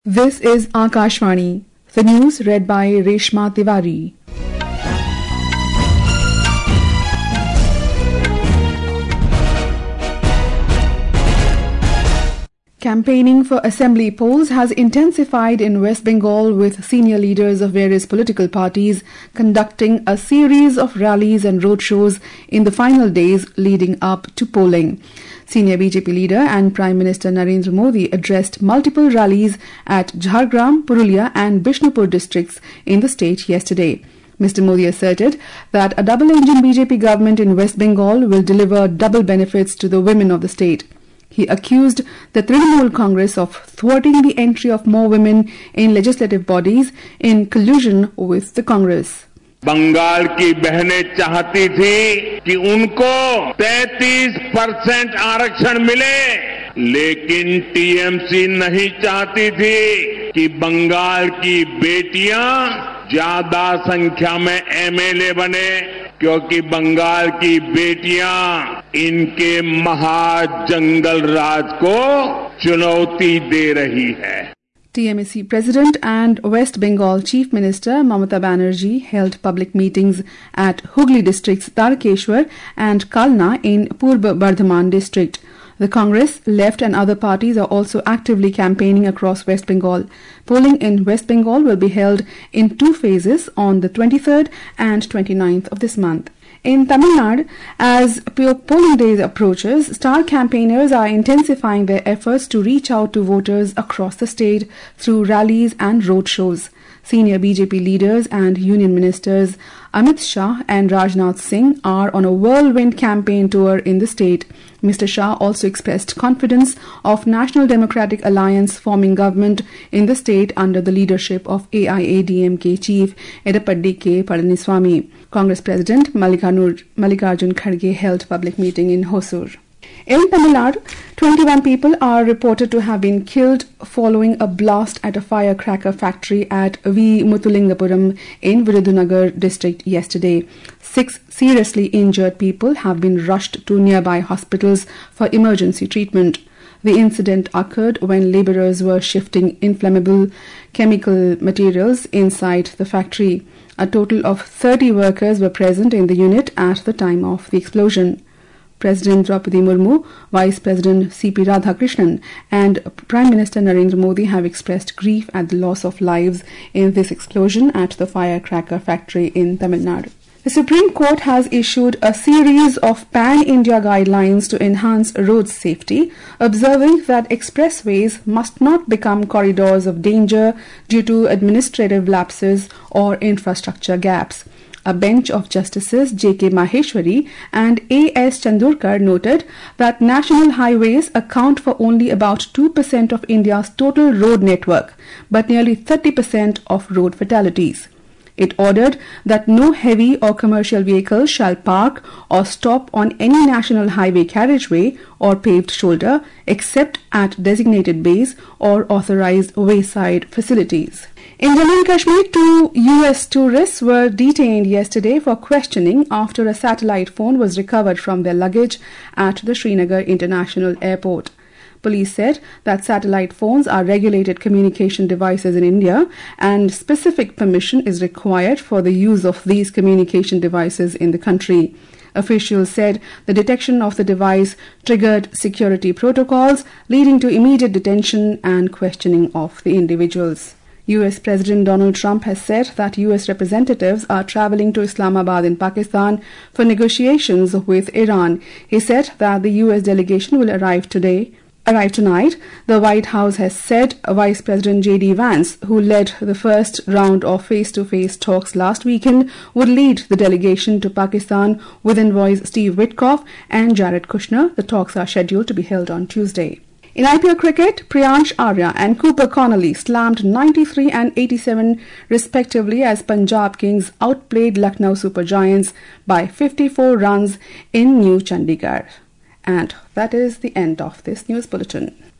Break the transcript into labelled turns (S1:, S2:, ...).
S1: This is Akashvani, the news read by Reshma Tiwari. Campaigning for assembly polls has intensified in West Bengal, with senior leaders of various political parties conducting a series of rallies and roadshows in the final days leading up to polling. Senior BJP leader and Prime Minister Narendra Modi addressed multiple rallies at Jhargram, Purulia and Bishnupur districts in the state yesterday. Mr. Modi asserted that a double-engine BJP government in West Bengal will deliver double benefits to the women of the state. He accused the Trinamool Congress of thwarting the entry of more women in legislative bodies in collusion with the Congress.
S2: Bengal की बहनें चाहती थी कि उनको 33% आरक्षण मिले, लेकिन TMC नहीं चाहती थी कि बंगाल की बेटियां ज्यादा संख्या में एमएलए बने, क्योंकि बंगाल की बेटियां इनके महाजंगल राज को चुनौती दे रही है.
S1: TMC President and West Bengal Chief Minister Mamata Banerjee held public meetings at Hooghly district's Tarakeshwar and Kalna in Purba Bardhaman district. The Congress, Left and other parties are also actively campaigning across West Bengal. Polling in West Bengal will be held in two phases on the 23rd and 29th of this month. In Tamil Nadu, as polling day approaches, star campaigners are intensifying their efforts to reach out to voters across the state through rallies and roadshows. Senior BJP leaders and union ministers Amit Shah and Rajnath Singh are on a whirlwind campaign tour in the state. Mr. Shah also expressed confidence of National Democratic Alliance forming government in the state under the leadership of AIADMK chief Edappadi K. Palaniswamy. Congress President Mallikarjun Kharge held public meeting in Hosur. In Tamil Nadu, 21 people are reported to have been killed following a blast at a firecracker factory at V. Muthulingapuram in Virudhunagar district yesterday. 6 seriously injured people have been rushed to nearby hospitals for emergency treatment. The incident occurred when labourers were shifting inflammable chemical materials inside the factory. A total of 30 workers were present in the unit at the time of the explosion. President Draupadi Murmu, Vice President C.P. Radhakrishnan and Prime Minister Narendra Modi have expressed grief at the loss of lives in this explosion at the firecracker factory in Tamil Nadu. The Supreme Court has issued a series of pan-India guidelines to enhance road safety, observing that expressways must not become corridors of danger due to administrative lapses or infrastructure gaps. A bench of Justices J.K. Maheshwari and A.S. Chandorkar noted that national highways account for only about 2% of India's total road network, but nearly 30% of road fatalities. It ordered that no heavy or commercial vehicles shall park or stop on any national highway carriageway or paved shoulder except at designated bays or authorized wayside facilities. In Jammu and Kashmir, 2 US tourists were detained yesterday for questioning after a satellite phone was recovered from their luggage at the Srinagar International Airport. Police said that satellite phones are regulated communication devices in India and specific permission is required for the use of these communication devices in the country. Officials said the detection of the device triggered security protocols, leading to immediate detention and questioning of the individuals. US President Donald Trump has said that US representatives are traveling to Islamabad in Pakistan for negotiations with Iran. He said that the US delegation will arrive tonight. The White House has said Vice President J.D. Vance, who led the first round of face-to-face talks last weekend, would lead the delegation to Pakistan with envoys Steve Witkoff and Jared Kushner. The talks are scheduled to be held on Tuesday. In IPL cricket, Priyansh Arya and Cooper Connolly slammed 93 and 87 respectively as Punjab Kings outplayed Lucknow Super Giants by 54 runs in New Chandigarh. And that is the end of this news bulletin.